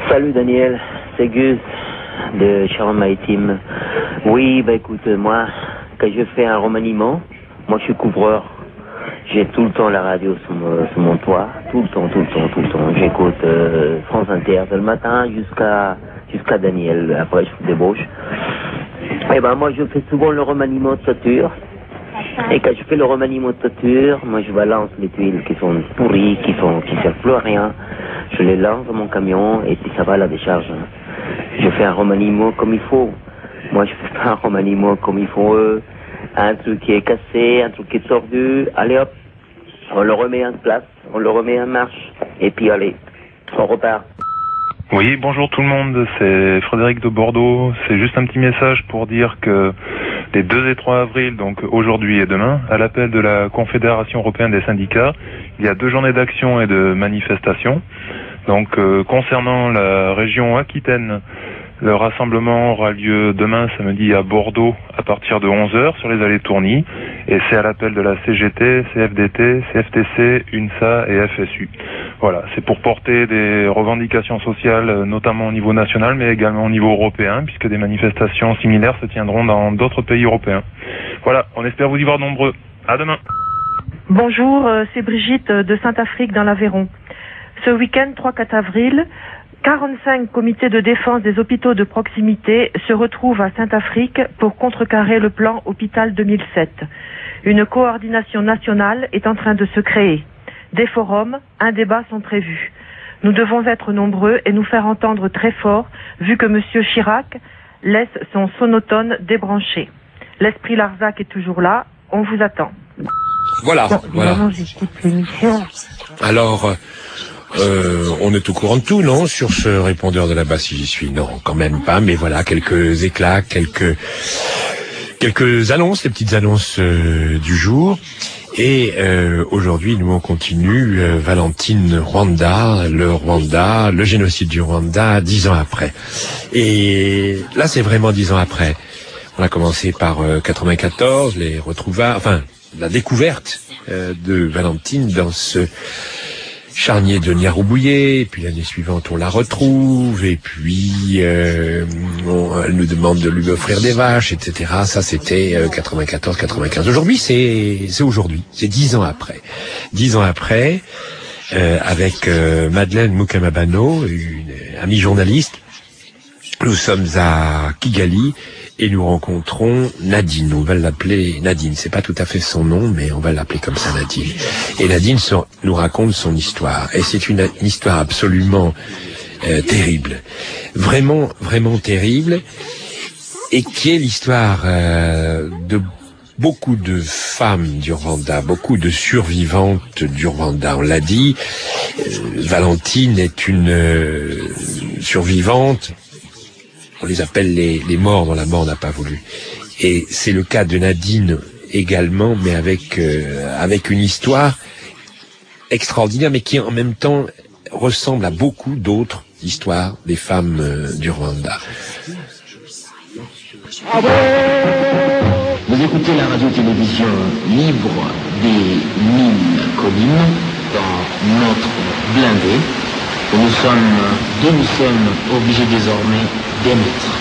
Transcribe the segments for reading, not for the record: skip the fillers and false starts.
Salut Daniel, c'est Gus de Charente-Maritime. Oui, écoute, moi, quand je fais un remaniement, moi je suis couvreur. J'ai tout le temps la radio sur mon toit, tout le temps. J'écoute France Inter de le matin jusqu'à Daniel, après je débauche. Et moi je fais souvent le remaniement de toiture. Et quand je fais le remaniement de toiture, moi je balance les tuiles qui sont pourries, qui servent plus à rien. Je les lance dans mon camion et puis ça va à la décharge. Je fais un remaniement comme il faut. Moi je fais pas un remaniement comme ils font eux. Un truc qui est cassé, un truc qui est tordu, allez hop, on le remet en place, on le remet en marche, et puis allez, on repart. Oui, bonjour tout le monde, c'est Frédéric de Bordeaux. C'est juste un petit message pour dire que les 2 et 3 avril, donc aujourd'hui et demain, à l'appel de la Confédération européenne des syndicats, il y a 2 journées d'action et de manifestation. Donc concernant la région Aquitaine, le rassemblement aura lieu demain samedi à Bordeaux à partir de 11h sur les allées Tourny, et c'est à l'appel de la CGT, CFDT, CFTC, UNSA et FSU. Voilà, c'est pour porter des revendications sociales, notamment au niveau national, mais également au niveau européen, puisque des manifestations similaires se tiendront dans d'autres pays européens. Voilà, on espère vous y voir nombreux. À demain. Bonjour, c'est Brigitte de Saint-Afrique dans l'Aveyron. Ce week-end, 3-4 avril, 45 comités de défense des hôpitaux de proximité se retrouvent à Saint-Afrique pour contrecarrer le plan Hôpital 2007. Une coordination nationale est en train de se créer. Des forums, un débat sont prévus. Nous devons être nombreux et nous faire entendre très fort, vu que M. Chirac laisse son sonotone débranché. L'esprit Larzac est toujours là, on vous attend. Voilà. J'écoute l'émission. Alors, on est au courant de tout, non, sur ce répondeur de là-bas, si j'y suis? Non, quand même pas, mais voilà, quelques éclats, quelques annonces, les petites annonces du jour. Et aujourd'hui, nous on continue Valentine Rwanda, le génocide du Rwanda, 10 ans après. Et là, c'est vraiment 10 ans après. On a commencé par 94, les retrouvailles, enfin la découverte de Valentine dans ce charnier de Niaroubouye, et puis l'année suivante on la retrouve, et puis elle nous demande de lui offrir des vaches, etc. Ça c'était 94-95. Aujourd'hui c'est aujourd'hui, c'est 10 ans après. 10 ans après, avec Madeleine Mukamabano, une amie journaliste, nous sommes à Kigali, et nous rencontrons Nadine. On va l'appeler Nadine. C'est pas tout à fait son nom, mais on va l'appeler comme ça, Nadine. Et Nadine nous raconte son histoire. Et c'est une histoire absolument terrible. Vraiment, vraiment terrible. Et qui est l'histoire de beaucoup de femmes du Rwanda, beaucoup de survivantes du Rwanda. On l'a dit, Valentine est une survivante. On les appelle les morts dont la mort n'a pas voulu. Et c'est le cas de Nadine également, mais avec une histoire extraordinaire, mais qui en même temps ressemble à beaucoup d'autres histoires des femmes du Rwanda. Vous écoutez la radio-télévision libre des mines collines dans notre blindé. Nous sommes obligés désormais d'émettre.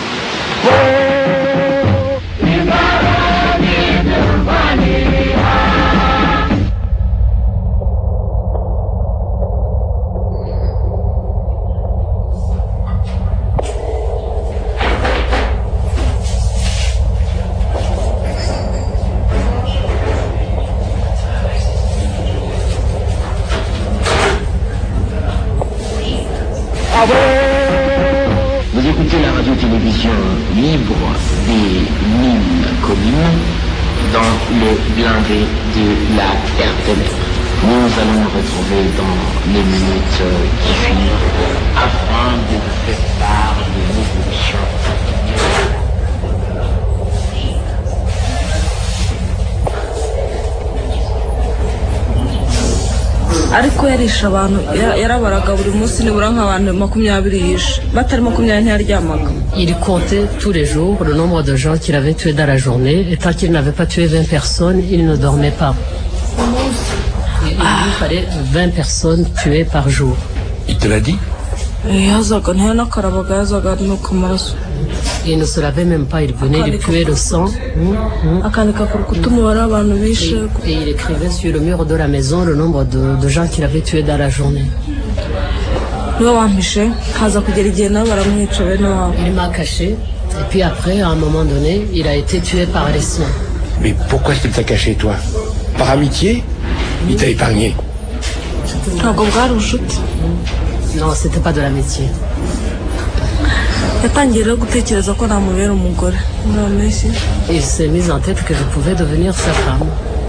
Vous écoutez la radio-télévision libre des mines collines dans le blindé de la RTL. Nous allons nous retrouver dans les minutes qui suivent afin de vous faire part de l'évolution. ariko yarisha abantu yarabaraga buri munsi nibura nk'abantu 20 yishe batari 20 ntiyaryamaga. Il comptait tous les jours le nombre de gens qu'il avait tués dans la journée, et tant qu'il n'avait pas tué 20 personnes, il ne dormait pas. Il lui fallait 20 personnes tuées par jour. Il te l'a dit? Il ne se lavait même pas, il venait lui puer le sang. Et il écrivait sur le mur de la maison le nombre de gens qu'il avait tués dans la journée. Il m'a caché, et puis après, à un moment donné, il a été tué par les siens. Mais pourquoi est-ce qu'il t'a caché, toi? Par amitié? Il t'a épargné? Non, c'était pas de l'amitié. Il s'est mis en tête que je pouvais devenir sa femme.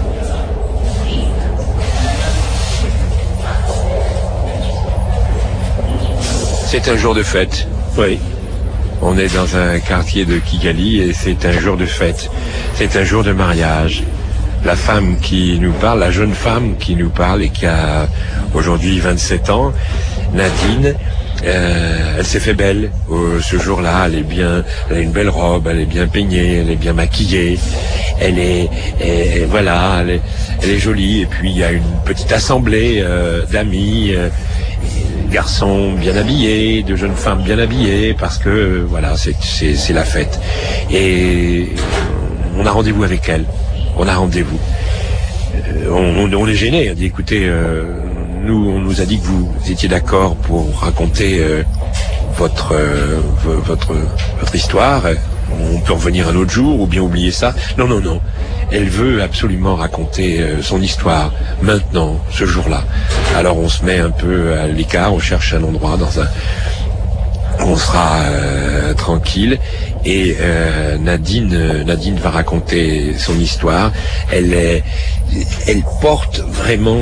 C'est un jour de fête. Oui. On est dans un quartier de Kigali et c'est un jour de fête. C'est un jour de mariage. La femme qui nous parle, la jeune femme qui nous parle et qui a aujourd'hui 27 ans, Nadine, elle s'est fait belle ce jour-là. Elle a une belle robe, elle est bien peignée, elle est bien maquillée. Elle est jolie. Et puis il y a une petite assemblée d'amis, garçons bien habillés, de jeunes femmes bien habillées, parce que voilà, c'est la fête. Et on a rendez-vous avec elle. On a rendez-vous. On est gêné. On dit écoutez, on nous a dit que vous étiez d'accord pour raconter votre histoire. On peut revenir un autre jour ou bien oublier ça. Non. Elle veut absolument raconter son histoire maintenant, ce jour-là. Alors on se met un peu à l'écart, on cherche un endroit on sera tranquille et Nadine va raconter son histoire. Elle porte vraiment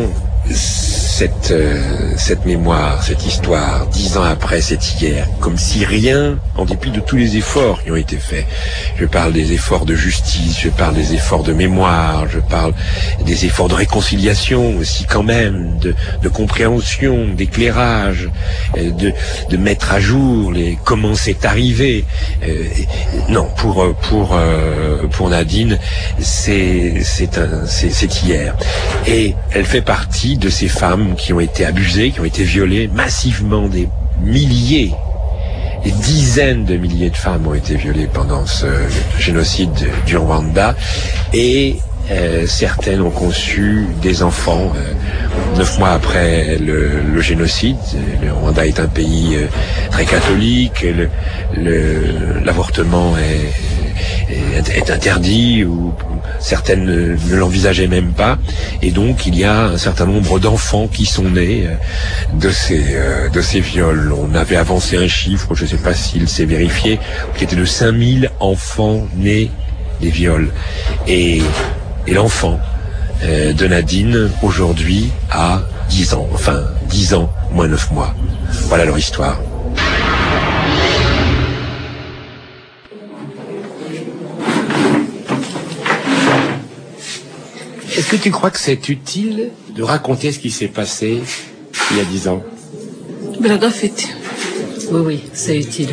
cette mémoire, cette histoire, 10 ans après, c'est hier, comme si rien, en dépit de tous les efforts qui ont été faits. Je parle des efforts de justice, je parle des efforts de mémoire, je parle des efforts de réconciliation aussi quand même, de compréhension, d'éclairage, de mettre à jour comment c'est arrivé. Non, pour Nadine, c'est hier. Et elle fait partie de ces femmes qui ont été abusées, qui ont été violées massivement, des milliers, des dizaines de milliers de femmes ont été violées pendant ce génocide du Rwanda et certaines ont conçu des enfants 9 mois après le génocide. Le Rwanda est un pays très catholique, l'avortement est interdit ou certaines ne l'envisageaient même pas, et donc il y a un certain nombre d'enfants qui sont nés de ces viols. On avait avancé un chiffre, je ne sais pas s'il s'est vérifié, qui était de 5000 enfants nés des viols. Et l'enfant de Nadine aujourd'hui a 10 ans, enfin 10 ans moins 9 mois. Voilà leur histoire. Est-ce que tu crois que c'est utile de raconter ce qui s'est passé il y a 10 ans? Oui, c'est utile.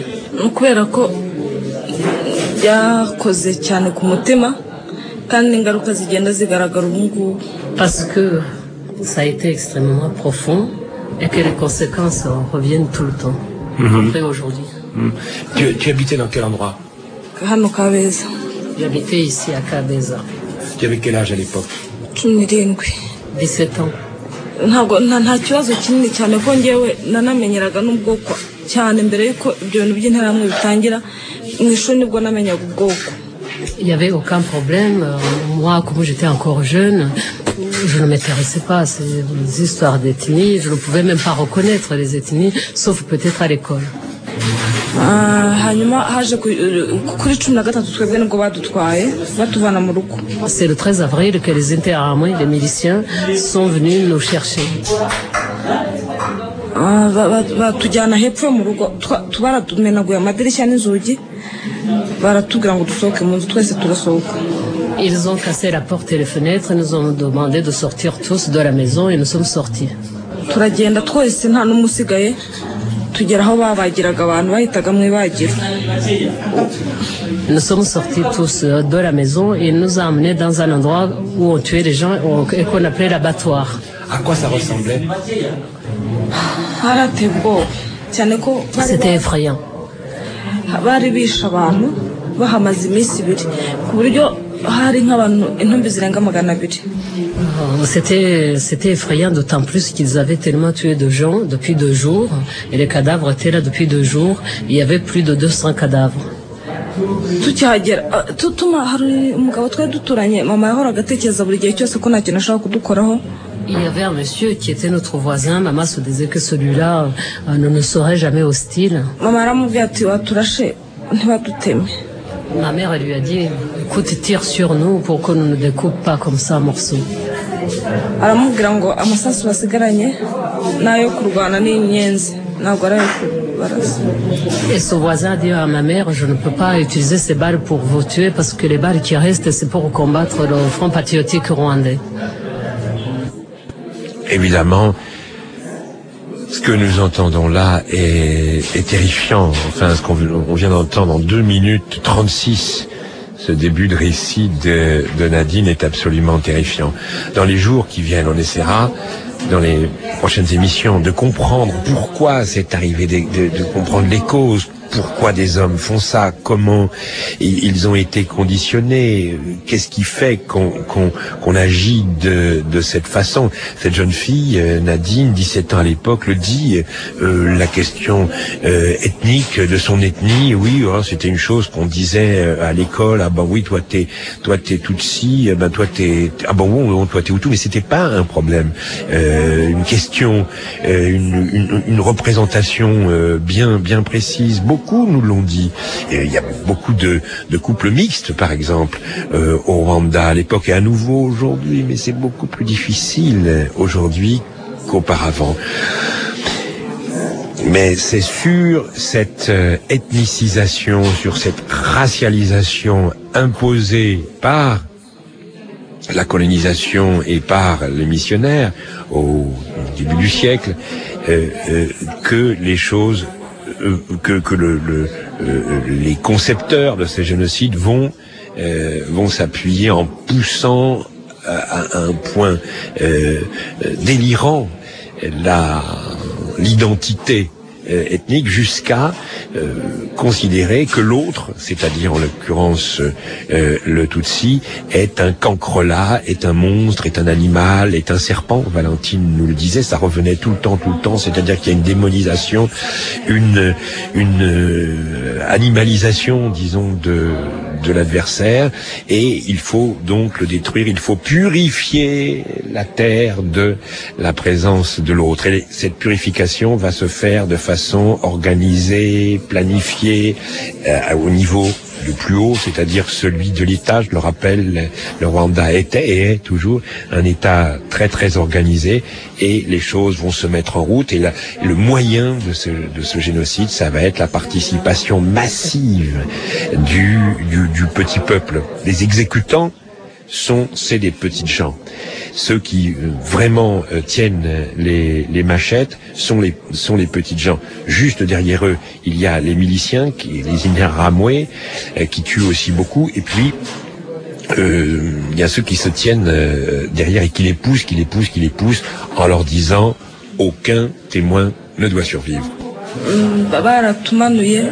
Parce que ça a été extrêmement profond et que les conséquences reviennent tout le temps. Après aujourd'hui. Tu habitais dans quel endroit? J'habitais ici à Kabeza. Tu avais quel âge à l'époque? 17 ans. nta kibazo kinini cyane ko ngewe nanamenyeraga n'ubwoko cyane mbere yuko ibyo bintu by'intaramwe bitangira mu ishuri nibwo namenyaga ubwoko. Il n'y avait aucun problème. Moi, comme j'étais encore jeune, je ne m'intéressais pas à ces histoires d'ethnie. Je ne pouvais même pas reconnaître les ethnies, sauf peut-être à l'école. C'est le 13 avril que les Interahamwe, les miliciens, sont venus nous chercher. Ils ont cassé la porte et les fenêtres et nous ont demandé de sortir tous de la maison et nous sommes sortis. Nous sommes sortis tous de la maison et ils nous ont emmenés dans un endroit où on tuait les gens et qu'on appelait l'abattoir. À quoi ça ressemblait? cyane ko C'était effrayant. bari bisha abantu bahamaze iminsi ibiri ku buryo hari nk'abantu intumbi zirenga 200. C'était effrayant, d'autant plus qu'ils avaient tellement tué de gens depuis 2 jours, et les cadavres étaient là depuis 2 jours. Il y avait plus de 200 cadavres. tukihagera hari umugabo twari duturanye mama yahoraga atekereza buri gihe cyose ko nta kintu ashaka kudukoraho. Il y avait un monsieur qui était notre voisin. Maman se disait que celui-là ne serait jamais hostile. Mama aramubwiye ati waturashe ntibaduteme. Ma mère elle lui a dit écoute, tire sur nous pour qu'on ne nous découpe pas comme ça en morceaux. Aramubwira ngo amasasu basigaranye nayo kurwana n'inyenzi ntabwo ari barasa. Et ce voisin a dit à ma mère je ne peux pas utiliser ces balles pour vous tuer parce que les balles qui restent c'est pour combattre le Front patriotique rwandais. Évidemment, ce que nous entendons là est terrifiant. Enfin, ce qu'on vient d'entendre en 2 minutes 36, ce début de récit de Nadine est absolument terrifiant. Dans les jours qui viennent, on essaiera, dans les prochaines émissions, de comprendre pourquoi c'est arrivé, de comprendre les causes. Pourquoi des hommes font ça? Comment ils ont été conditionnés? Qu'est-ce qui fait qu'on agit de cette façon? Cette jeune fille, Nadine, 17 ans à l'époque, le dit. La question ethnique de son ethnie, oui, c'était une chose qu'on disait à l'école. Ah ben oui, toi t'es Tutsi, ben toi t'es ah ben bon, toi t'es Hutu, mais c'était pas un problème. Une question, une représentation bien précise. Beaucoup nous l'ont dit. Et il y a beaucoup de couples mixtes, par exemple, au Rwanda à l'époque et à nouveau aujourd'hui, mais c'est beaucoup plus difficile aujourd'hui qu'auparavant. Mais c'est sur cette ethnicisation, sur cette racialisation imposée par la colonisation et par les missionnaires au début du siècle que les choses les concepteurs de ces génocides vont s'appuyer en poussant à un point délirant l'identité ethnique jusqu'à considérer que l'autre, c'est-à-dire en l'occurrence le Tutsi, est un cancrelat, est un monstre, est un animal, est un serpent. Valentine nous le disait, ça revenait tout le temps, c'est-à-dire qu'il y a une démonisation, une animalisation, disons, de l'adversaire, et il faut donc le détruire, il faut purifier la terre de la présence de l'autre. Et cette purification va se faire de façon organisée, planifiée, au niveau le plus haut, c'est-à-dire celui de l'État. Je le rappelle, le Rwanda était et est toujours un État très très organisé, et les choses vont se mettre en route. Et le moyen de ce génocide, ça va être la participation massive du petit peuple. Les exécutants c'est des petites gens. Ceux qui vraiment tiennent les machettes sont les petites gens. Juste derrière eux, il y a les miliciens, les Interahamwe, qui tuent aussi beaucoup. Et puis il y a ceux qui se tiennent derrière et qui les poussent en leur disant aucun témoin ne doit survivre. Baratumanuye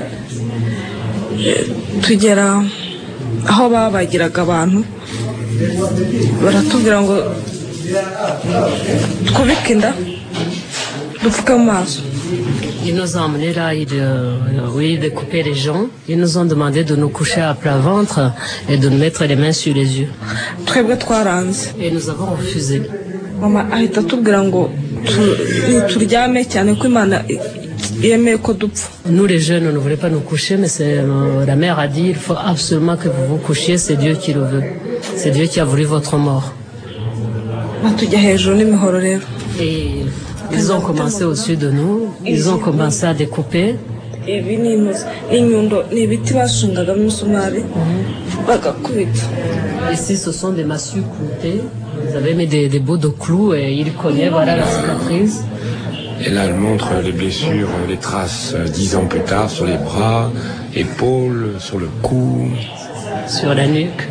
tugera aho babagiraga abantu baratubwira ngo twubike inda dupfuke mu maso. Ils nous ont emmenés là, ils découpaient les gens. Ils nous ont demandé de nous coucher à plat ventre et de nous mettre les mains sur les yeux. Twebwe twaranze. Et nous avons refusé. Mama ahita atubwira ngo turyame cyane ko Imana yemeye ko dupfa. Nous les jeunes, on ne voulait pas nous coucher, mais la mère a dit il faut absolument que vous vous couchiez, c'est Dieu qui le veut. C'est Dieu qui a voulu votre mort. Batujya hejuru n'imihoro rero. Et ils ont commencé au-dessus de nous, ils ont commencé à découper. Ibi n'inyundo n'ibiti basungaga n'umusumari bagakubita. Ici ce sont des massues cloutées. Ils avaient mis des bouts de clous et ils cognaient, voilà la cicatrice. Et là, elle montre les blessures, les traces 10 ans plus tard sur les bras, épaules, sur le cou, sur la nuque.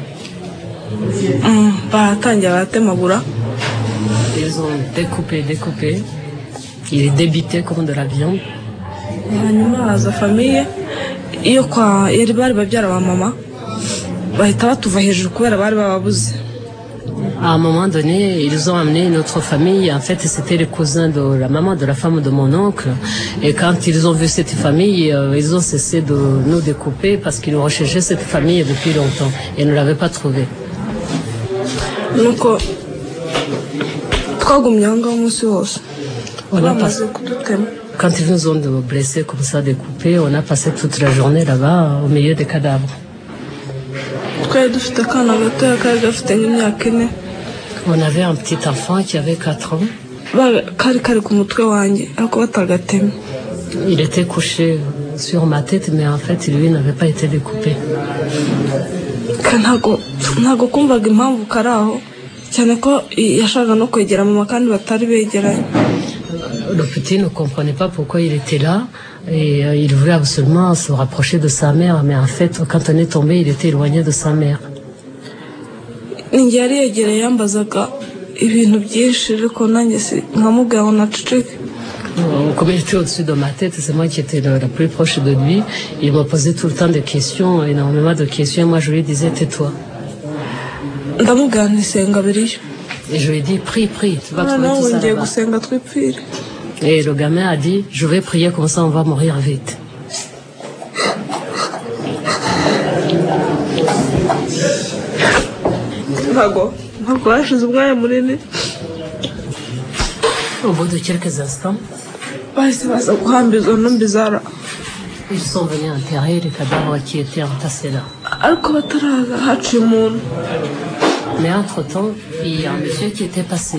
Ils ont découpé, ils débitaient comme de la viande. hanyuma haza famiye iyo yari bari babyara ba mama bahita batuva hejuru kubera bari bababuze. À un moment donné, ils ont amené une autre famille. En fait, c'était les cousins de la maman de la femme de mon oncle. Et quand ils ont vu cette famille, ils ont cessé de nous découper parce qu'ils recherchaient cette famille depuis longtemps et ne l'avaient pas trouvée. Donc, quand ils nous ont blessés comme ça, découpés, on a passé toute la journée là-bas au milieu des cadavres. On avait un petit enfant qui avait 4 ans. Il était couché sur ma tête, mais en fait, lui n'avait pas été découpé. Le petit ne comprenait pas pourquoi il était là et il voulait absolument se rapprocher de sa mère, mais en fait, quand on est tombé, il était éloigné de sa mère. Comme il était au-dessus de ma tête, c'est moi qui étais la plus proche de lui. Il me posait tout le temps des questions, énormément de questions. Moi, je lui disais, tais-toi. Et je lui ai dit, prie, tu vas trouver tout ça là-bas. Et le gamin a dit, je vais prier comme ça, on va mourir vite. Au bout de quelques instants, ils sont venus enterrer les cadavres qui étaient entassés là. Mais entre-temps, il y a un monsieur qui était passé.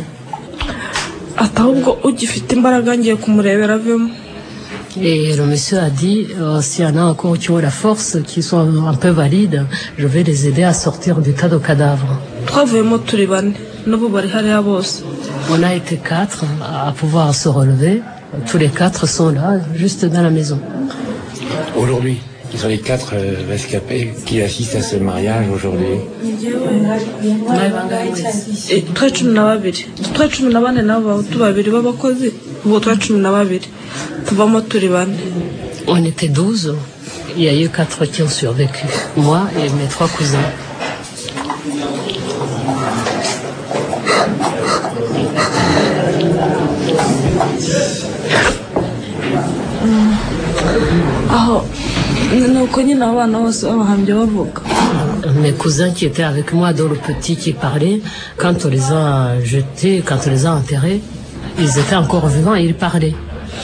Et le monsieur a dit, s'il y en a encore qui ont la force, qui sont un peu valides, je vais les aider à sortir du tas de cadavres. On a été 4 à pouvoir se relever. Tous les 4 sont là, juste dans la maison. Aujourd'hui, ils sont les 4 rescapés qui assistent à ce mariage aujourd'hui. On était 12. Il y a eu 4 qui ont survécu. Moi et mes 3 cousins. Mes cousins qui étaient avec moi, dont le petit qui parlait, quand on les a jetés, quand on les a enterrés, ils étaient encore vivants et ils parlaient.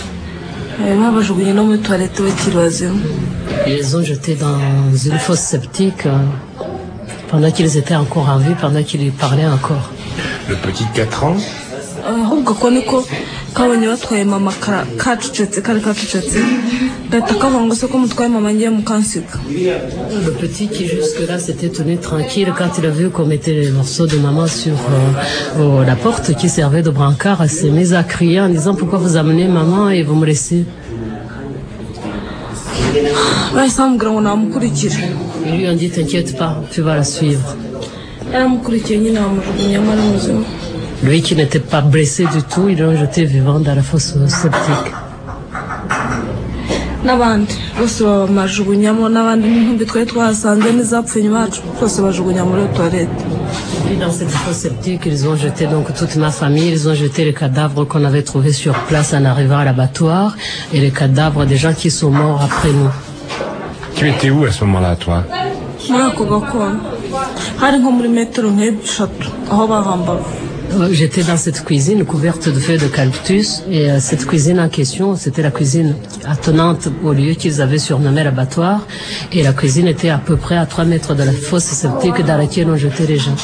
Ils les ont jetés dans une fosse septique pendant qu'ils étaient encore en vie, pendant qu'ils parlaient encore. Le petit de 4 ans? Le petit qui jusque-là s'était tenu tranquille quand il a vu qu'on mettait les morceaux de maman sur la porte qui servait de brancard, s'est mis à crier en disant pourquoi vous amenez maman et vous me laissez. Ils lui ont dit t'inquiète pas, tu vas la suivre. Lui qui n'était pas blessé du tout, ils l'ont jeté vivant dans la fosse septique. Dans cette fosse septique, ils ont jeté donc toute ma famille, ils ont jeté les cadavres qu'on avait trouvés sur place en arrivant à l'abattoir et les cadavres des gens qui sont morts après nous. Tu étais où à ce moment-là, toi? J'étais dans cette cuisine couverte de feuilles de eucalyptus et cette cuisine en question, c'était la cuisine attenante au lieu qu'ils avaient surnommé l'abattoir et la cuisine était à peu près à 3 mètres de la fosse septique dans laquelle on jetait les gens.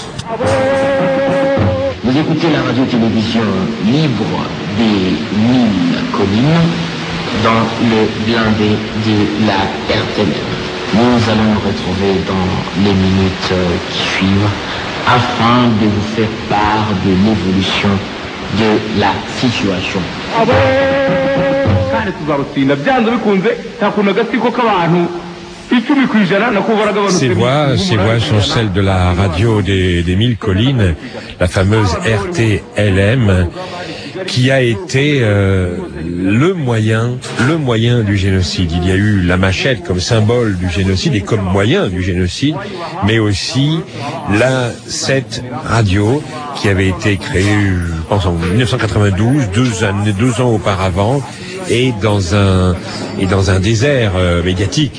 Vous écoutez la radio-télévision libre des mines collines dans le blindé de la RTNF. Nous allons nous retrouver dans les minutes qui suivent afin de vous faire part de l'évolution de la situation. Ces voix sont celles de la radio des 1000 collines, la fameuse RTLM, qui a été le moyen du génocide. Il y a eu la machette comme symbole du génocide et comme moyen du génocide, mais aussi cette radio qui avait été créée, je pense, en 1992, 2 ans auparavant, et dans un désert médiatique.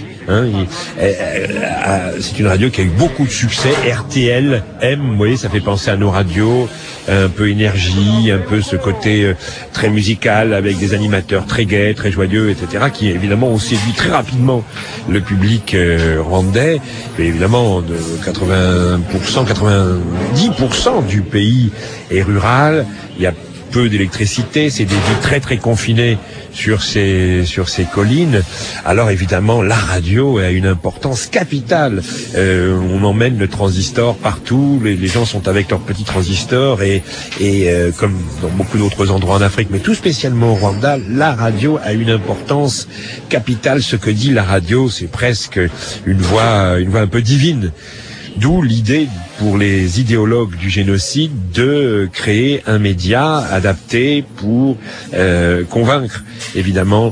C'est une radio qui a eu beaucoup de succès. RTL M, vous voyez, ça fait penser à nos radios, un peu énergie, un peu ce côté très musical avec des animateurs très gais, très joyeux, etc., qui évidemment ont séduit très rapidement le public rwandais. Et évidemment, 90% du pays est rural. Il y a peu d'électricité, c'est des villes très très confinées sur ces collines. Alors évidemment, la radio a une importance capitale. On emmène le transistor partout, les gens sont avec leurs petits transistors et comme dans beaucoup d'autres endroits en Afrique, mais tout spécialement au Rwanda, la radio a une importance capitale. Ce que dit la radio, c'est presque une voix un peu divine. D'où l'idée pour les idéologues du génocide de créer un média adapté pour convaincre évidemment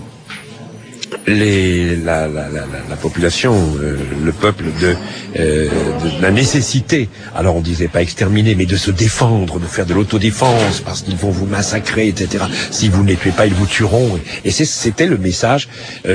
la population, le peuple de la nécessité, alors on disait pas exterminer, mais de se défendre, de faire de l'autodéfense, parce qu'ils vont vous massacrer, etc. Si vous ne les tuez pas, ils vous tueront. Et c'était le message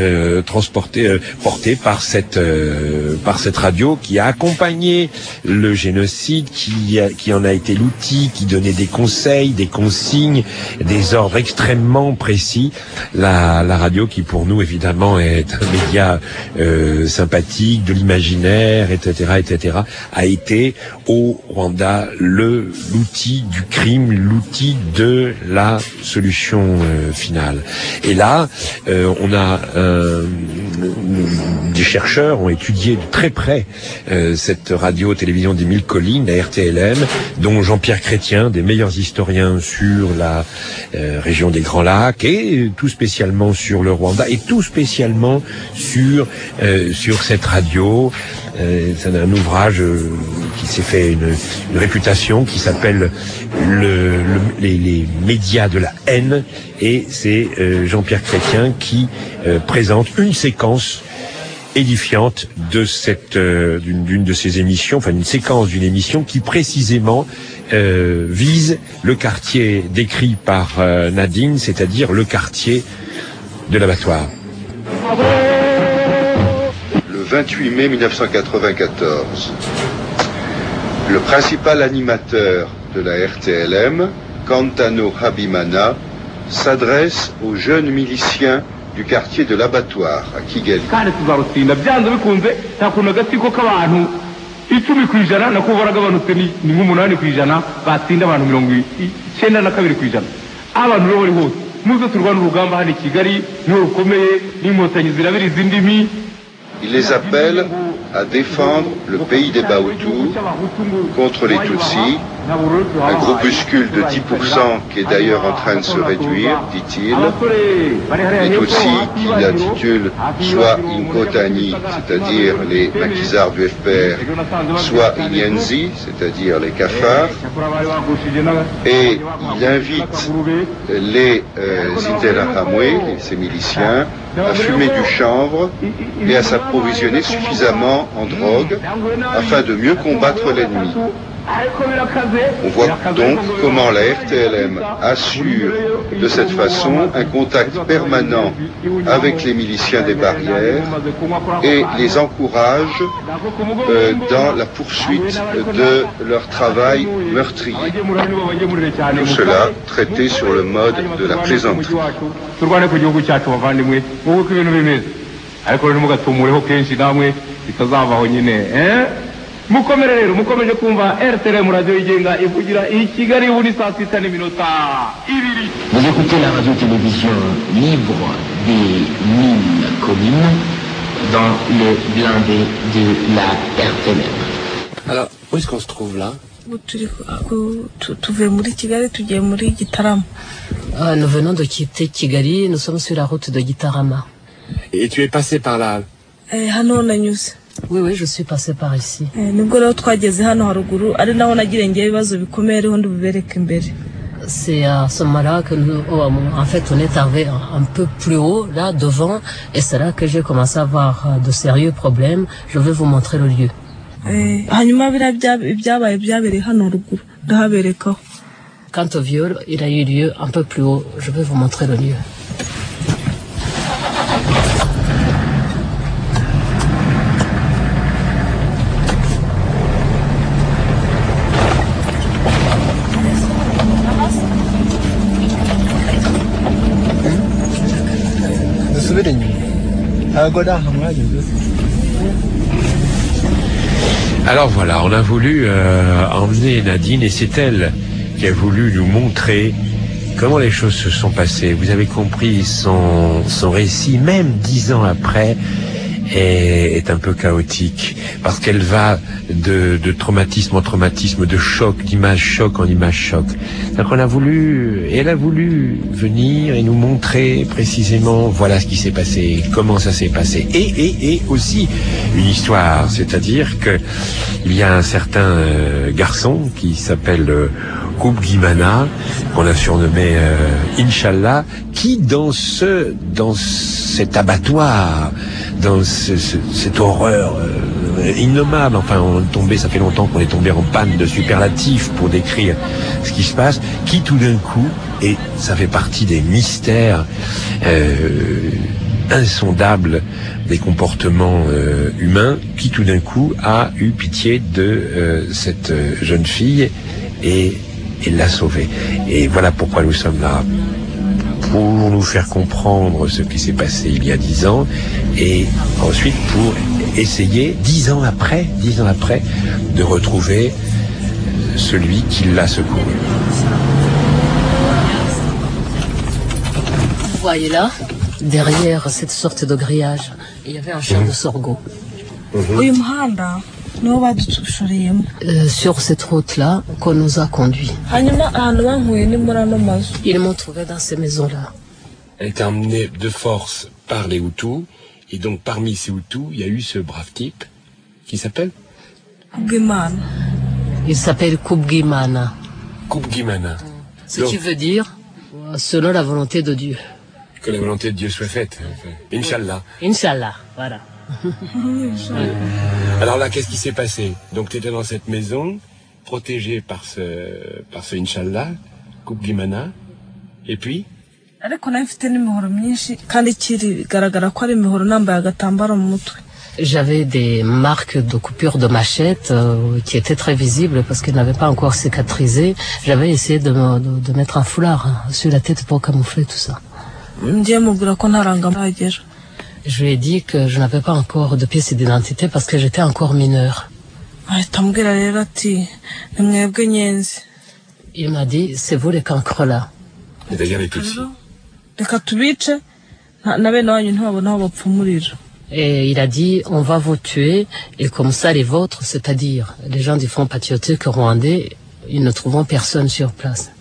porté par cette radio qui a accompagné le génocide, qui en a été l'outil, qui donnait des conseils, des consignes, des ordres extrêmement précis. La radio qui pour nous évidemment est un média sympathique, de l'imaginaire, etc., a été au Rwanda l'outil du crime, l'outil de la solution finale. Et là, des chercheurs ont étudié de très près cette radio-télévision des 1000 collines, la RTLM, dont Jean-Pierre Chrétien, des meilleurs historiens sur la région des Grands Lacs, et tout spécialement sur le Rwanda, et tout spécialement sur cette radio. C'est un ouvrage qui s'est fait une réputation, qui s'appelle les médias de la haine, et c'est Jean-Pierre Chrétien qui présente une séquence édifiante de d'une de ces émissions, enfin une séquence d'une émission qui précisément vise le quartier décrit par Nadine, c'est-à-dire le quartier de l'abattoir. Le 28 mai 1994, le principal animateur de la RTLM, Kantano Habimana, s'adresse aux jeunes miliciens du quartier de l'abattoir à Kigali. Il les appelle à défendre le pays des Bahutus contre les Tutsis, un groupuscule de 10% qui est d'ailleurs en train de se réduire, dit-il. Les Tutsis qu'il intitule soit Inkotani, c'est-à-dire les maquisards du FPR, soit Inyenzi, c'est-à-dire les cafards. Et il invite les Interahamwe, ces miliciens, à fumer du chanvre et à s'approvisionner suffisamment en drogue afin de mieux combattre l'ennemi. On voit donc comment la RTLM assure de cette façon un contact permanent avec les miliciens des barrières et les encourage dans la poursuite de leur travail meurtrier. Tout cela traité sur le mode de la plaisanterie. mukomeje kumva RTLM radio yigenga ivugira i Kigali buri saa 6:2. Vous écoutez la radio-télévision libre des 1000 collines dans le blindé de la RTLM. Alors, où est-ce qu'on se trouve là? Nous venons de quitter Kigali, nous sommes sur la route de Gitarama. Et tu es passé par là? Oui, je suis passé par ici. C'est à ce moment-là que en fait, on est arrivé un peu plus haut, là, devant, et c'est là que j'ai commencé à avoir de sérieux problèmes. Je vais vous montrer le lieu. Quant au viol, il a eu lieu un peu plus haut. Je vais vous montrer le lieu. Alors voilà, on a voulu emmener Nadine et c'est elle qui a voulu nous montrer comment les choses se sont passées. Vous avez compris, son récit, même 10 ans après, est un peu chaotique parce qu'elle va de traumatisme en traumatisme, de choc, d'image choc en image choc. Donc elle a voulu venir et nous montrer précisément voilà ce qui s'est passé, comment ça s'est passé, et aussi une histoire, c'est-à-dire que il y a un certain garçon qui s'appelle Koup Guimana, qu'on a surnommé Inch'Allah, qui dans cet abattoir, dans cette horreur innommable, enfin ça fait longtemps qu'on est tombé en panne de superlatifs pour décrire ce qui se passe, qui tout d'un coup, et ça fait partie des mystères insondables des comportements humains, qui tout d'un coup a eu pitié de cette jeune fille et l'a sauvée. Et voilà pourquoi nous sommes là, pour nous faire comprendre ce qui s'est passé il y a 10 ans, et ensuite pour essayer, 10 ans après, de retrouver celui qui l'a secouru. Vous voyez là, derrière cette sorte de grillage, il y avait un champ de sorgho. Sur cette route-là qu'on nous a conduits. Ils m'ont trouvé dans ces maisons-là. Elle était emmenée de force par les Hutus, et donc parmi ces Hutus, il y a eu ce brave type qui s'appelle Il s'appelle Koup Guimana. Koup Guimana. Ce qui veut dire selon la volonté de Dieu. Que la volonté de Dieu soit faite. Inch'Allah. Inch'Allah, voilà. Alors là, qu'est-ce qui s'est passé? Donc tu étais dans cette maison, protégée par ce Inch'Allah, Koup Guimana, et puis j'avais des marques de coupure de machette qui étaient très visibles parce qu'elles n'avaient pas encore cicatrisé. J'avais essayé de mettre un foulard sur la tête pour camoufler tout ça. Je lui ai dit que je n'avais pas encore de pièce d'identité parce que j'étais encore mineure. Il m'a dit, c'est vous les cancres là. C'est-à-dire les Tutsis. Et il a dit, on va vous tuer, et comme ça les vôtres, c'est-à-dire les gens du Front patriotique rwandais, ils ne trouveront personne sur place.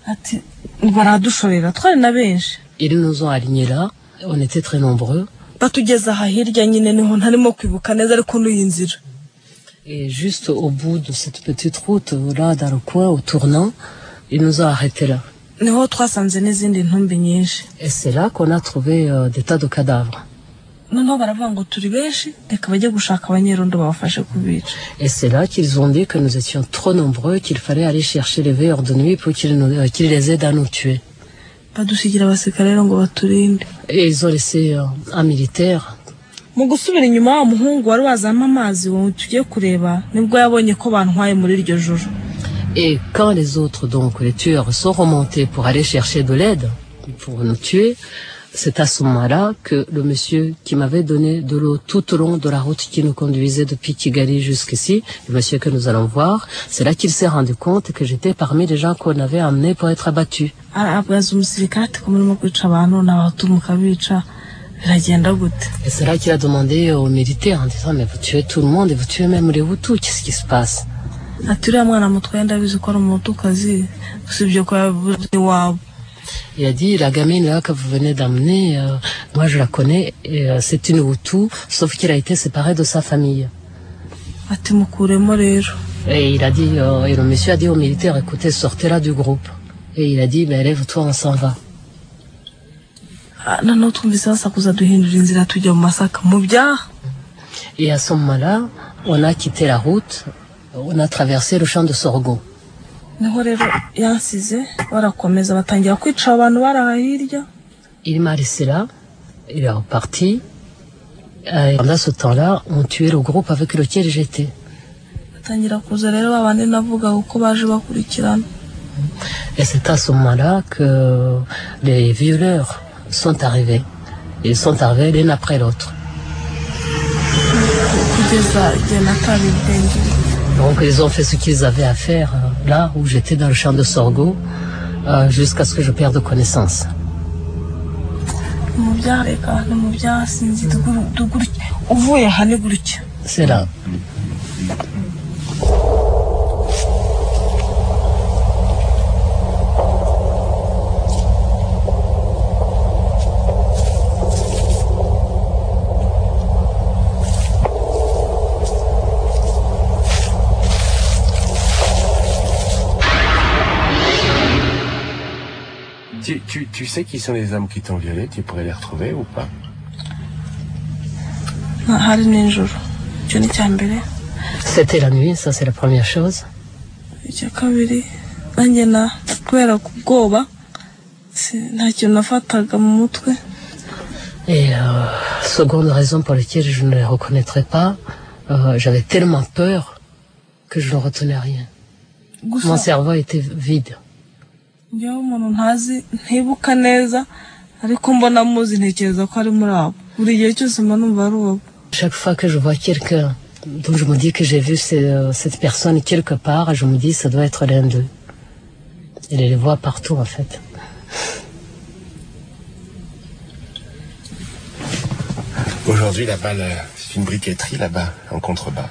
Ils nous ont alignés là, on était très nombreux. Et juste au bout de cette petite route, là, dans le coin, au tournant, ils nous ont arrêtés là. Et c'est là qu'on a trouvé des tas de cadavres. Et c'est là qu'ils ont dit que nous étions trop nombreux, qu'il fallait aller chercher les veilleurs de nuit pour qu'ils les aident à nous tuer. Et ils ont laissé un militaire. Et quand les autres, donc les tueurs, sont remontés pour aller chercher de l'aide, pour nous tuer, c'est à ce moment-là que le monsieur qui m'avait donné de l'eau tout au long de la route qui nous conduisait depuis Kigali jusqu'ici, le monsieur que nous allons voir, c'est là qu'il s'est rendu compte que j'étais parmi les gens qu'on avait amenés pour être abattus. Et c'est là qu'il a demandé aux militaires en disant, mais vous tuez tout le monde et vous tuez même les Hutus, qu'est-ce qui se passe? Il a dit, la gamine là que vous venez d'amener, moi je la connais, et c'est une Hutu, sauf qu'il a été séparé de sa famille. Et il a dit, et le monsieur a dit aux militaires, écoutez, sortez-la du groupe. Et il a dit, ben lève-toi, on s'en va. Et à ce moment-là, on a quitté la route, on a traversé le champ de sorgho. Il m'a laissé là, il est reparti. Et pendant ce temps-là, on tuait le groupe avec lequel j'étais. Et c'est à ce moment-là que les violeurs sont arrivés. Ils sont arrivés l'un après l'autre. Donc ils ont fait ce qu'ils avaient à faire là où j'étais dans le champ de sorgho jusqu'à ce que je perde connaissance. C'est là. Tu sais qui sont les hommes qui t'ont violé? Tu pourrais les retrouver ou pas? C'était la nuit, ça c'est la première chose. Et seconde raison pour laquelle je ne les reconnaîtrais pas, j'avais tellement peur que je ne retenais rien. Mon cerveau était vide. Chaque fois que je vois quelqu'un, donc je me dis que j'ai vu cette personne quelque part, je me dis ça doit être l'un d'eux. Et je les vois partout en fait. Aujourd'hui là-bas, c'est une briqueterie là-bas, en contrebas.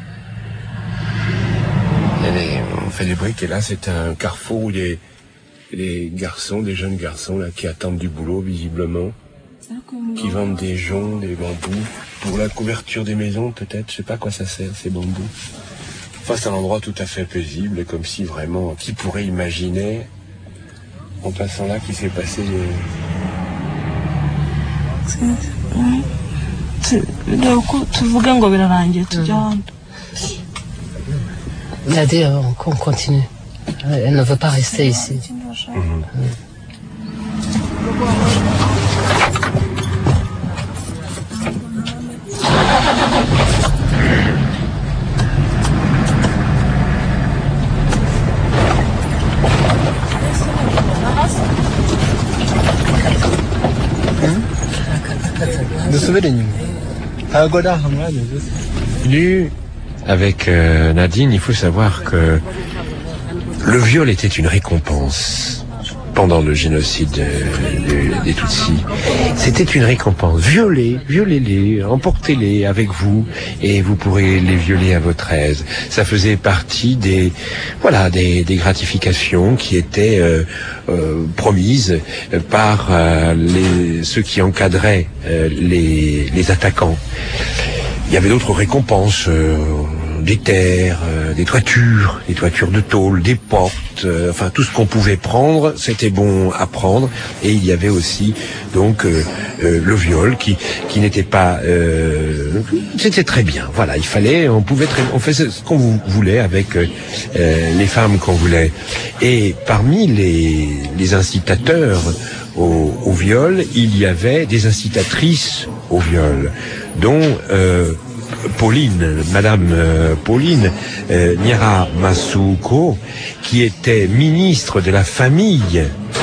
On fait des briques et là c'est un carrefour où des garçons, des jeunes garçons là qui attendent du boulot visiblement, qui vendent des joncs, des bambous pour la couverture des maisons peut-être, je sais pas à quoi ça sert ces bambous. Enfin c'est un endroit tout à fait paisible, comme si vraiment, qui pourrait imaginer en passant là qu'il s'est passé Il a dit qu'on continue. Elle ne veut pas rester ici. Avec Nadine, il faut savoir que le viol était une récompense pendant le génocide des Tutsis. C'était une récompense. Violez-les, emportez-les avec vous et vous pourrez les violer à votre aise. Ça faisait partie des gratifications qui étaient promises par ceux qui encadraient les attaquants. Il y avait d'autres récompenses, des terres, des toitures de tôle, des portes, enfin tout ce qu'on pouvait prendre, c'était bon à prendre. Et il y avait aussi donc le viol qui n'était pas, c'était très bien. Voilà, on faisait ce qu'on voulait avec les femmes qu'on voulait. Et parmi les incitateurs au viol, il y avait des incitatrices au viol, dont Madame Pauline Nyiramasuko, qui était ministre de la famille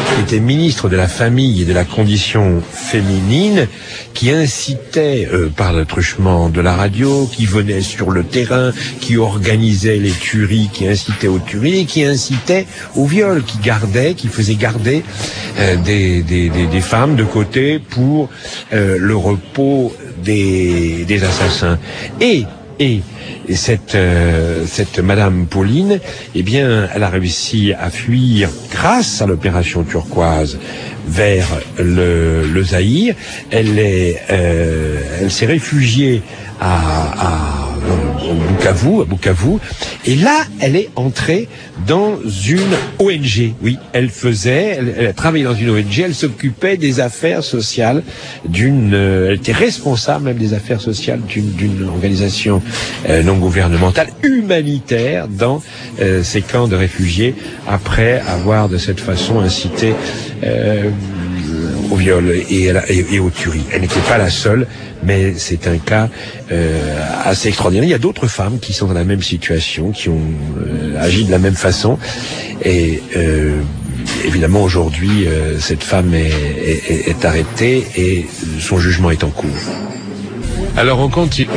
et de la condition féminine, qui incitait par le truchement de la radio, qui venait sur le terrain, qui organisait les tueries, qui incitait aux tueries, qui incitait au viol, qui faisait garder des femmes de côté pour le repos des assassins. Et cette Madame Pauline, eh bien, elle a réussi à fuir grâce à l'opération turquoise vers le Zaïre. Elle s'est réfugiée à Bukavu. Et là, elle est entrée dans une ONG. Oui, elle a travaillé dans une ONG, elle s'occupait des affaires sociales elle était responsable même des affaires sociales d'une organisation non gouvernementale humanitaire dans ces camps de réfugiés, après avoir de cette façon incité au viol et aux tueries. Elle n'était pas la seule, mais c'est un cas assez extraordinaire. Il y a d'autres femmes qui sont dans la même situation, qui ont agi de la même façon, et évidemment aujourd'hui cette femme est arrêtée et son jugement est en cours. Alors on continue.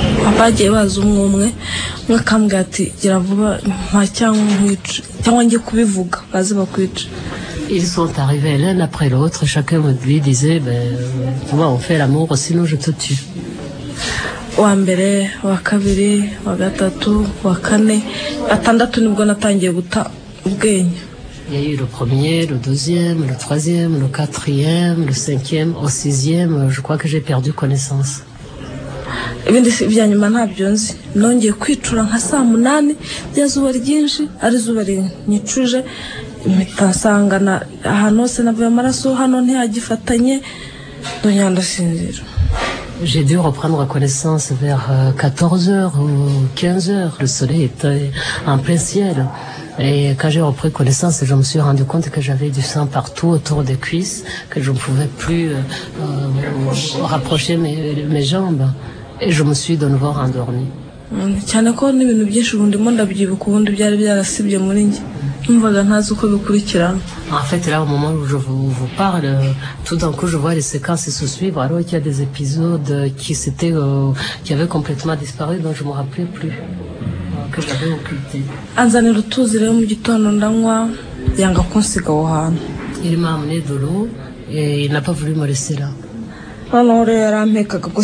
Ils sont arrivés l'un après l'autre, chacun lui disait, on fait l'amour, sinon je te tue. Wambere, wakabiri, wagatatu, wakane, atandatu nibwo natangiye guta ubwenge. Il y a eu le premier, le deuxième, le troisième, le quatrième, le cinquième, au sixième, je crois que j'ai perdu connaissance. Ibindi bya nyuma ntabyo nzi, nongeye kwicura nka saa 8 ry'azuba ryinshi, ari zuba rinyicuje, imitasangana ahantu hose navuye amaraso, hano ntiyagifatanye, ndongera ndasinzira. J'ai dû reprendre connaissance vers 14h ou 15h. Le soleil était en plein ciel. Et quand j'ai repris connaissance, je me suis rendu compte que j'avais du sang partout autour des cuisses, que je ne pouvais plus rapprocher mes jambes. Et je me suis de nouveau rendormie. cyane ko n'ibintu byinshi ndimo ndabyibuka ubundi byari byarasibye muri njye numvaga ntazi uko bikurikirana. En fait, là, au moment où je vous parle, tout d'un coup, je vois les séquences se suivre, alors qu'il y a des épisodes qui avaient complètement disparu, dont je ne me rappelais plus, que j'avais occulté. Anzanira utuzi rero mu gitondo ndanywa, yanga kunsiga aho hantu. Il m'a amené de l'eau et il n'a pas voulu me laisser là. Je n'arrivais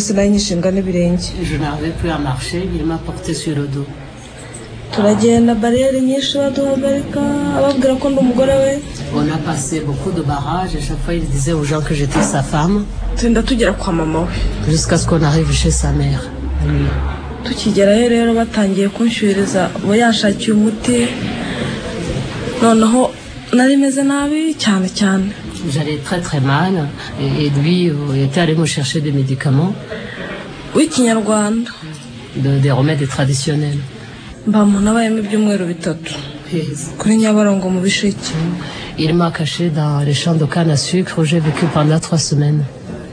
plus à marcher, il m'a porté sur le dos. On a passé beaucoup de barrages et chaque fois il disait aux gens que j'étais sa femme. Jusqu'à ce qu'on arrive chez sa mère. J'allais très très mal et lui était allé me chercher des médicaments, des remèdes traditionnels. Il m'a caché dans les champs de canne à sucre où j'ai vécu pendant 3 semaines.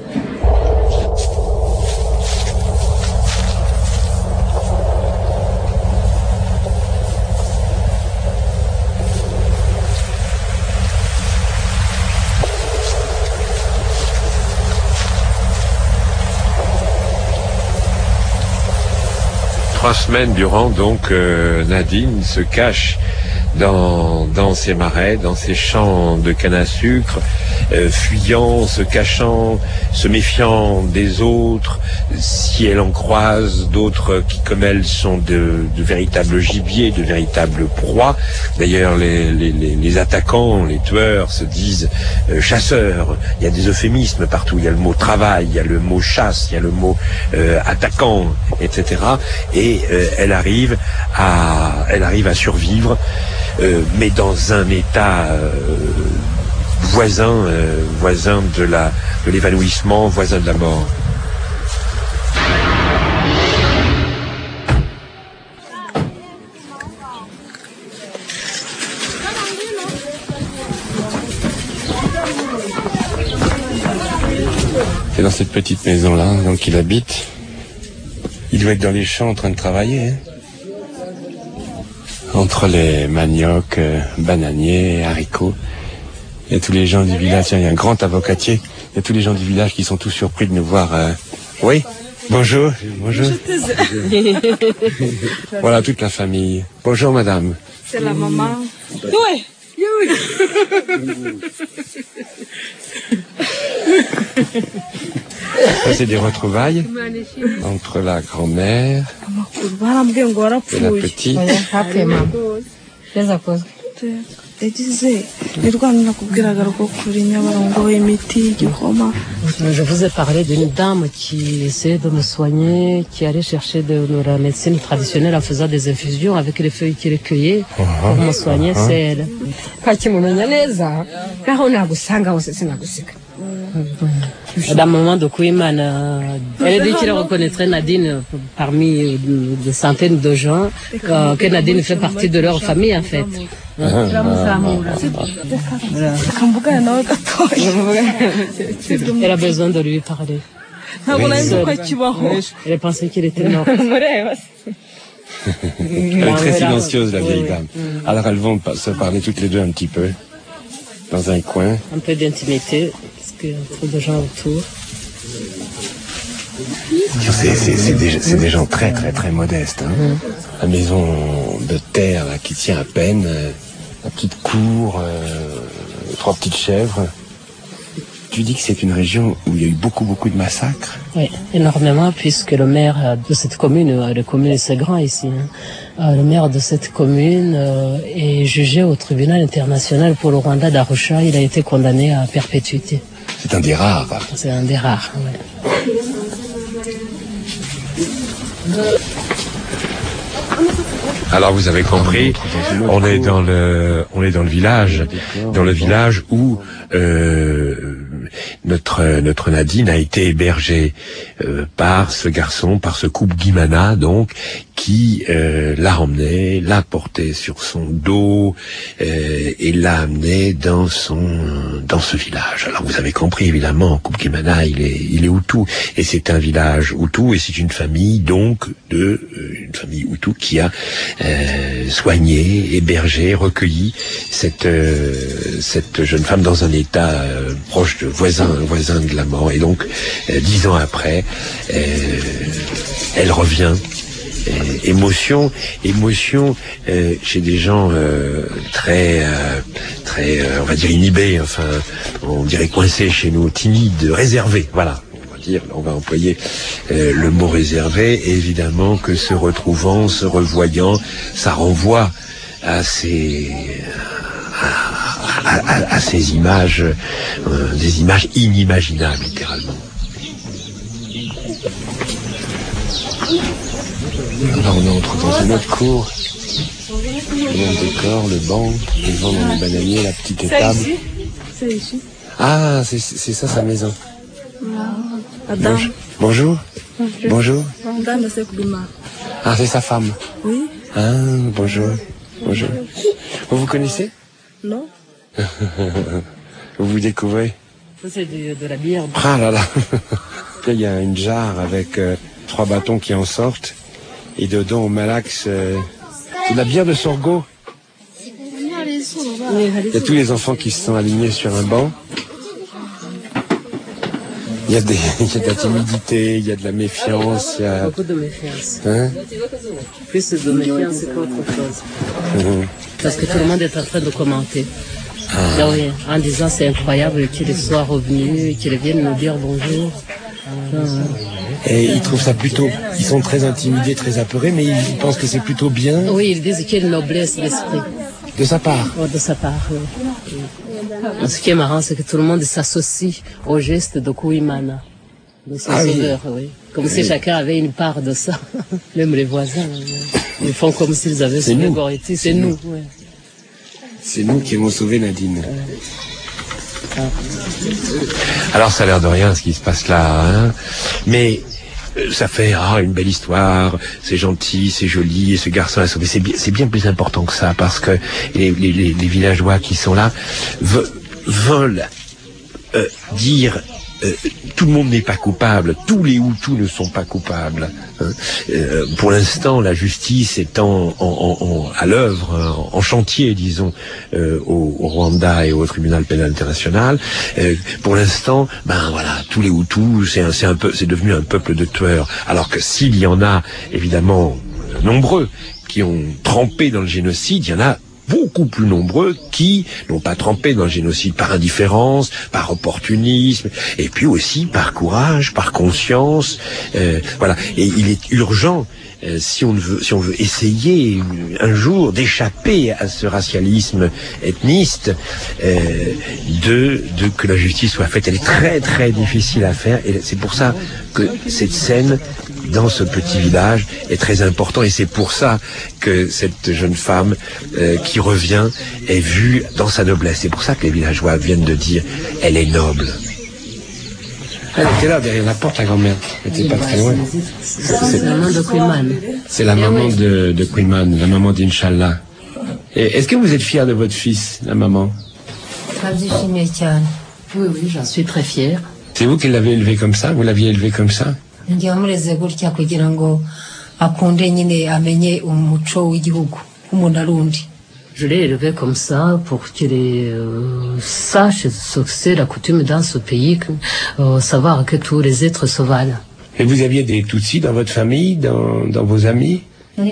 Trois semaines durant, donc, Nadine se cache dans ces marais, dans ces champs de canne à sucre, fuyant, se cachant, se méfiant des autres. Si elle en croise d'autres qui, comme elle, sont de véritables gibiers, de véritables proies. D'ailleurs, les attaquants, les tueurs se disent chasseurs. Il y a des euphémismes partout. Il y a le mot travail, il y a le mot chasse, il y a le mot attaquant, etc. Et elle arrive à survivre, mais dans un état voisin de l'évanouissement, voisin de la mort. C'est dans cette petite maison-là, donc il habite. Il doit être dans les champs en train de travailler, hein. Entre les maniocs, bananiers, haricots. Il y a tous les gens du village, tiens, il y a un grand avocatier. Il y a tous les gens du village qui sont tous surpris de nous voir. Oui, bonjour. Bonjour. Voilà toute la famille. Bonjour madame. C'est la maman. Oui. Ça, c'est des retrouvailles entre la grand-mère et la petite. Je vous ai parlé d'une dame qui essayait de me soigner, qui allait chercher de la médecine traditionnelle en faisant des infusions avec les feuilles qu'il cueillait pour me soigner, c'est elle. Dans le moment de Kouimana, elle a dit qu'il reconnaîtrait Nadine parmi des centaines de gens, que Nadine fait partie de leur famille en fait. Elle a besoin de lui parler. Elle pensait qu'il était mort. Elle est très silencieuse, la vieille dame. Alors elles vont se parler toutes les deux un petit peu, dans un coin. Un peu d'intimité, parce qu'il y a trop de gens autour. C'est des gens très très très modestes. Hein. La maison de terre là, qui tient à peine, la petite cour, 3 petites chèvres. Tu dis que c'est une région où il y a eu beaucoup de massacres? Oui, énormément, puisque le maire de cette commune, la commune c'est grand ici, hein, le maire de cette commune est jugé au tribunal international pour le Rwanda d'Arusha. Il a été condamné à perpétuité. C'est un des rares. C'est un des rares, oui. Alors vous avez compris, on est dans le village où notre Nadine a été hébergée par ce garçon, par ce couple Guimana, donc, qui l'a emmené, l'a porté sur son dos et l'a amené dans ce village. Alors vous avez compris, évidemment, couple Guimana, il est Hutu, et c'est un village Hutu, et c'est une famille donc une famille Hutu qui a soigné, hébergé, recueilli cette jeune femme dans un état proche de voisin de la mort. Et donc 10 ans après, elle revient. Émotion chez des gens très on va dire inhibés, enfin on dirait coincés chez nous, timides, réservés, voilà. On va employer le mot réservé, et évidemment que se retrouvant, se revoyant, ça renvoie à ces images, des images inimaginables, littéralement. Alors on entre dans une autre cour, le même décor, le banc, les gens dans les bananiers, la petite étable. C'est ici. Ah, c'est ça sa maison. Adam. Bonjour. Bonjour. Madame, c'est Koubima. Ah, c'est sa femme. Oui. Ah, bonjour. Bonjour. Vous connaissez? Non. Vous vous découvrez? C'est de la bière. Ah là là. Là, il y a une jarre avec 3 bâtons qui en sortent. Et dedans, au malax, c'est de la bière de sorgho. Il y a tous les enfants qui se sont alignés sur un banc. Il y a de la timidité, il y a de la méfiance. Il y a beaucoup de méfiance. Hein? Plus de méfiance qu'autre chose. Parce que tout le monde est en train de commenter. Oui, en disant c'est incroyable qu'il soit revenu, qu'il vienne nous dire bonjour. Et ils trouvent ça plutôt... Ils sont très intimidés, très apeurés, mais ils pensent que c'est plutôt bien. Oui, ils disent qu'il y a une noblesse d'esprit. De sa part? Oh, de sa part, oui. Ce qui est marrant, c'est que tout le monde s'associe au geste de Kouimana, de son sauveur, oui. Comme si chacun avait une part de ça. Même les voisins, ils font comme s'ils avaient sauvé Goretti. C'est nous. Ouais. C'est nous qui avons sauvé Nadine. Alors ça a l'air de rien ce qui se passe là, hein, mais ça fait une belle histoire, c'est gentil, c'est joli, et ce garçon a sauvé. C'est bien plus important que ça, parce que les villageois qui sont là veulent dire tout le monde n'est pas coupable, tous les Hutus ne sont pas coupables. Pour l'instant, la justice est à l'œuvre, en chantier, disons, au Rwanda et au tribunal pénal international. Pour l'instant, tous les Hutus, c'est devenu un peuple de tueurs. Alors que s'il y en a, évidemment, nombreux qui ont trempé dans le génocide, il y en a beaucoup plus nombreux qui n'ont pas trempé dans le génocide par indifférence, par opportunisme, et puis aussi par courage, par conscience. Voilà. Et il est urgent, si on veut essayer un jour d'échapper à ce racialisme ethniste, que la justice soit faite. Elle est très très difficile à faire, et c'est pour ça que cette scène dans ce petit village est très important, et c'est pour ça que cette jeune femme qui revient est vue dans sa noblesse. C'est pour ça que les villageois viennent de dire elle est noble. Elle était là derrière la porte, la grand-mère. Elle était pas très loin. C'est la maman de Queenman. C'est la maman de Queenman, la maman d'Inch'Allah. Et est-ce que vous êtes fière de votre fils, la maman? Oui, j'en suis très fière. C'est vous qui l'avez élevé comme ça? Vous l'aviez élevé comme ça? Je l'ai élevé comme ça pour qu'il sache ce que c'est la coutume dans ce pays, savoir que tous les êtres se valent. Et vous aviez des Tutsis dans votre famille, dans vos amis?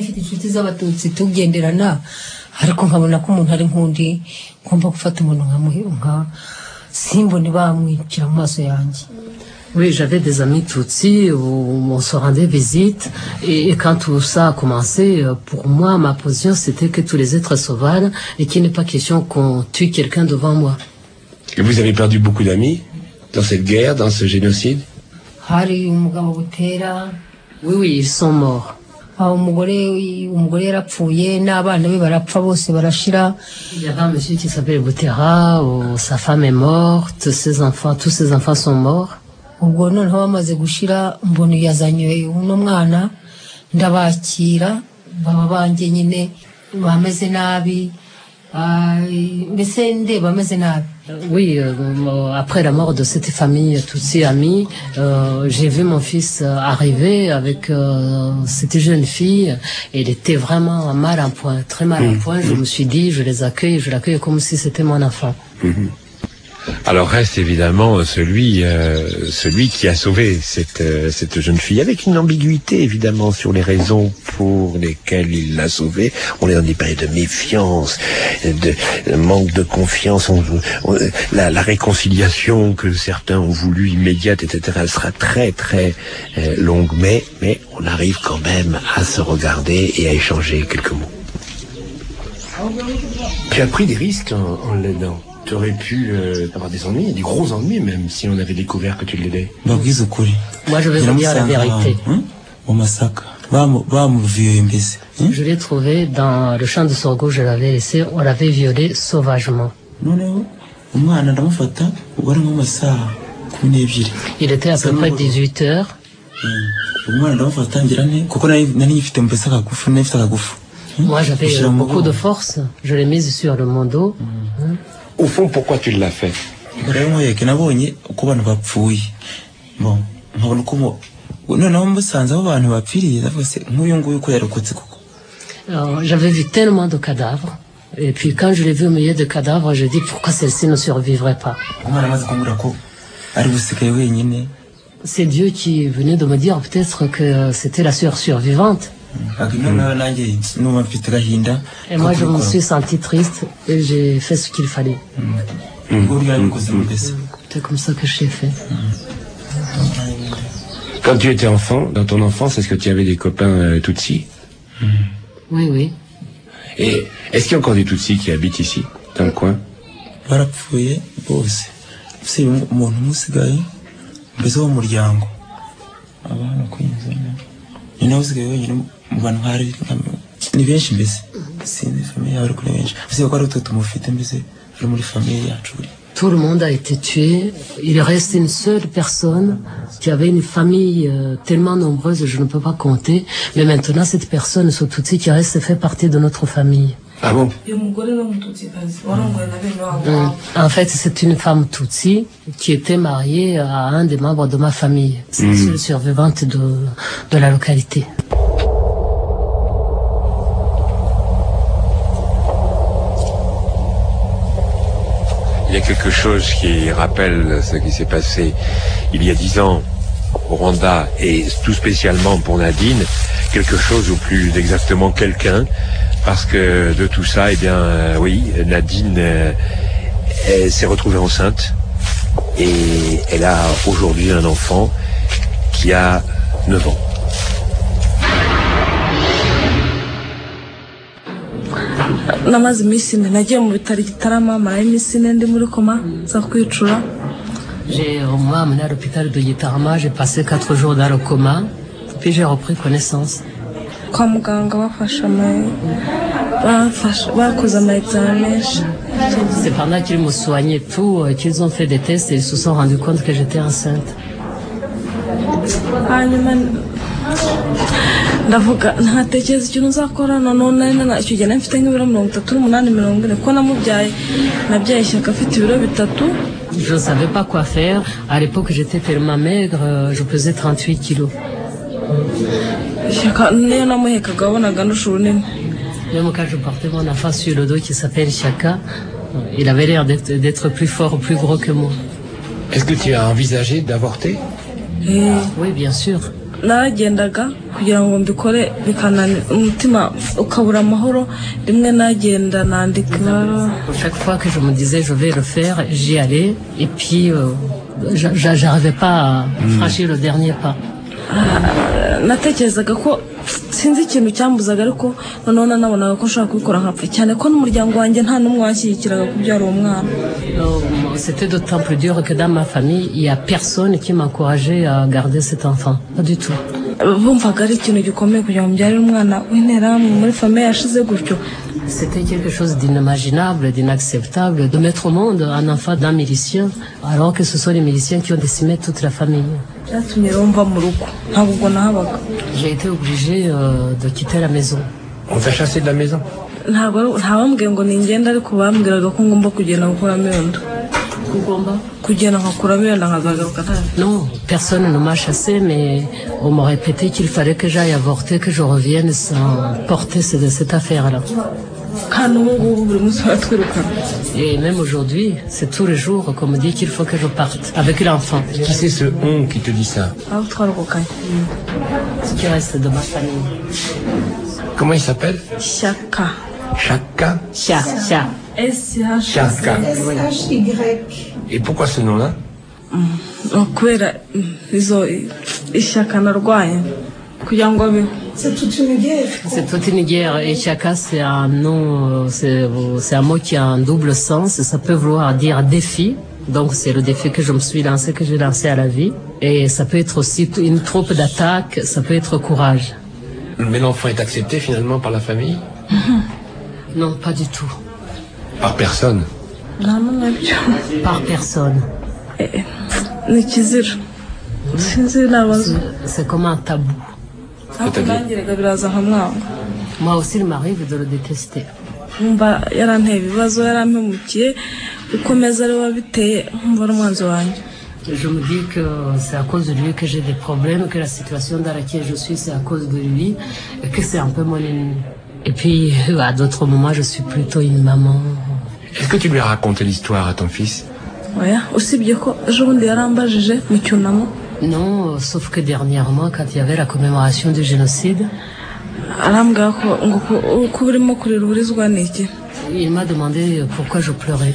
Oui, j'avais des amis Tutsis où on se rendait visite, et quand tout ça a commencé, pour moi, ma position, c'était que tous les êtres se valent et qu'il n'est pas question qu'on tue quelqu'un devant moi. Et vous avez perdu beaucoup d'amis dans cette guerre, dans ce génocide? Oui, ils sont morts. Il y avait un monsieur qui s'appelle Boutera, sa femme est morte, tous ses enfants sont morts. ubwo noneho bamaze gushira mbona yazanywe uno mwana ndabakira baba banjye nyine bameze nabi mbese nde bameze nabi. Oui, après la mort de cette famille, toutes ces amies, j'ai vu mon fils arriver avec cette jeune fille, et il était vraiment mal en point, très mal en point. Je me suis dit, je l'accueille comme si c'était mon enfant. Alors reste évidemment celui qui a sauvé cette jeune fille, avec une ambiguïté évidemment sur les raisons pour lesquelles il l'a sauvée. On est dans des périodes de méfiance, de manque de confiance. La réconciliation que certains ont voulu immédiate, etc., elle sera très très longue, mais on arrive quand même à se regarder et à échanger quelques mots. Tu as pris des risques en l'aidant. Tu aurais pu avoir des ennuis, des gros ennuis même, si on avait découvert que tu l'aidais. Moi, je vais vous dire la vérité. Je l'ai trouvé dans le champ de sorgho, je l'avais laissé, on l'avait violé sauvagement. Il était à peu près 18 heures. Moi, j'avais beaucoup de force, je l'ai mise sur mon dos. Au fond, pourquoi tu l'as fait? J'avais vu tellement de cadavres, et puis quand je l'ai vu au milieu de cadavres, je dis pourquoi celle-ci ne survivrait pas. C'est Dieu qui venait de me dire peut-être que c'était la sœur survivante. Et moi je me suis senti triste et j'ai fait ce qu'il fallait. C'est comme ça que j'ai fait. Quand tu étais enfant, dans ton enfance, est-ce que tu avais des copains Tutsis? Oui. Et est-ce qu'il y a encore des Tutsis qui habitent ici, dans le coin? Tout le monde a été tué. Il reste une seule personne qui avait une famille tellement nombreuse, je ne peux pas compter. Mais maintenant, cette personne, ce Tutsi qui reste, fait partie de notre famille. Ah bon? En fait, c'est une femme Tutsi qui était mariée à un des membres de ma famille. C'est la seule survivante de la localité. Il y a quelque chose qui rappelle ce qui s'est passé il y a 10 ans au Rwanda, et tout spécialement pour Nadine, quelque chose, ou plus exactement quelqu'un, parce que de tout ça, eh bien, oui, Nadine elle s'est retrouvée enceinte et elle a aujourd'hui un enfant qui a 9 ans. namaze iminsi ine nagiye mu bitaro Gitarama marayo iminsi ine ndi muri koma nza kwicura. On m'a amené à l'hôpital de Gitarama, j'ai passé 4 jours dans le coma, puis j'ai repris connaissance. Kwa muganga bakoze ama-examen menshi. C'est pendant qu'ils me soignaient tout, qu'ils ont fait des tests et ils se sont rendus compte que j'étais enceinte. Hanyuma ndavuga ntatekereza ikintu nzakora none icyo gihe nari mfite nk'ibiro 38-40 ko namubyaye nabyaye Ishyaka afite ibiro 3. Je ne savais pas quoi faire. À l'époque, j'étais tellement maigre, je pesais 38 kilos. Même quand je portais mon enfant sur le dos qui s'appelle Chaka, il avait l'air d'être plus fort, plus gros que moi. Est-ce que tu as envisagé d'avorter? Oui, bien sûr. Naragendaga kugira ngo mbikore bikananira umutima ukabura amahoro rimwe nagenda nandika. Chaque fois que je me disais je vais le faire, j'y allais et puis j'arrivais pas à franchir le dernier pas. Natekerezaga ko sinzi ikintu cyambuzaga ariko none nabonaga ko nshaka kubikora nkapfa cyane ko n'umuryango wanjye nta n'umwe wanshyigikiraga kubyara uwo mwana. C'était d'autant plus dur que dans ma famille, il y a personne qui m'encourageait à garder cet enfant, pas du tout. Bumvaga ari ikintu gikomeye kugira ngo mbyare umwana w'interahamwe muri famille yashize gutyo. C'était quelque chose d'inimaginable, d'inacceptable de mettre au monde un enfant d'un milicien alors que ce sont les miliciens qui ont décimé toute la famille. J'ai été obligée de quitter la maison. On t'a chassé de la maison? Non, personne ne m'a chassé, mais on m'a répété qu'il fallait que j'aille avorter, que je revienne sans porter cette affaire-là. Et même aujourd'hui, c'est tous les jours qu'on me dit qu'il faut que je parte avec l'enfant. Qui c'est ce on qui te dit ça? Ce qui reste de ma famille. Comment il s'appelle? Chaka. Chaka? Chaka. Chaka. Et pourquoi ce nom-là? C'est toute une guerre. C'est toute une guerre. Et Chaka, c'est un nom, c'est un mot qui a un double sens. Ça peut vouloir dire défi. Donc c'est le défi que je me suis lancé, que j'ai lancé à la vie. Et ça peut être aussi une troupe d'attaque. Ça peut être courage. Mais l'enfant est accepté finalement par la famille? Non, pas du tout. Par personne? Par personne. C'est comme un tabou. Moi aussi, il m'arrive de le détester. Je me dis que c'est à cause de lui que j'ai des problèmes, que la situation dans laquelle je suis, c'est à cause de lui, et que c'est un peu mon ennemi. Et puis, à d'autres moments, je suis plutôt une maman. Est-ce que tu lui as raconté l'histoire à ton fils? Non, sauf que dernièrement, quand il y avait la commémoration du génocide, il m'a demandé pourquoi je pleurais.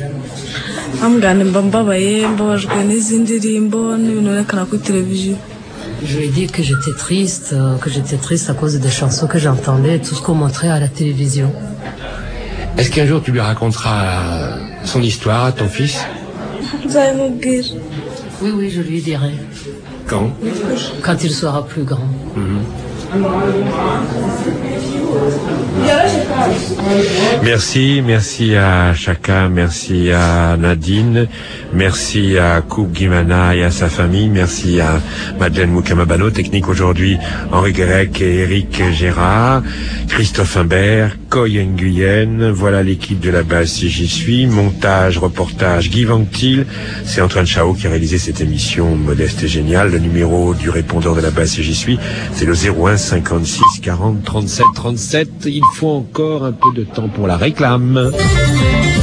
Je lui ai dit que j'étais triste à cause des chansons que j'entendais, tout ce qu'on montrait à la télévision. Est-ce qu'un jour tu lui raconteras son histoire à ton fils? Oui, je lui dirai. Quand? Quand il sera plus grand. Merci à Chaka, merci à Nadine, merci à Coupe Guimana et à sa famille, merci à Madeleine Moukamabano, technique aujourd'hui, Henri Guérec et Éric Gérard, Christophe Imbert, Coy Nguyen, voilà l'équipe de la base Si J'y suis, montage, reportage, Guy Vanctil, c'est Antoine Chao qui a réalisé cette émission modeste et géniale. Le numéro du répondeur de la base Si J'y suis, c'est le 01 56 40 37 37. Il faut encore un peu de temps pour la réclame.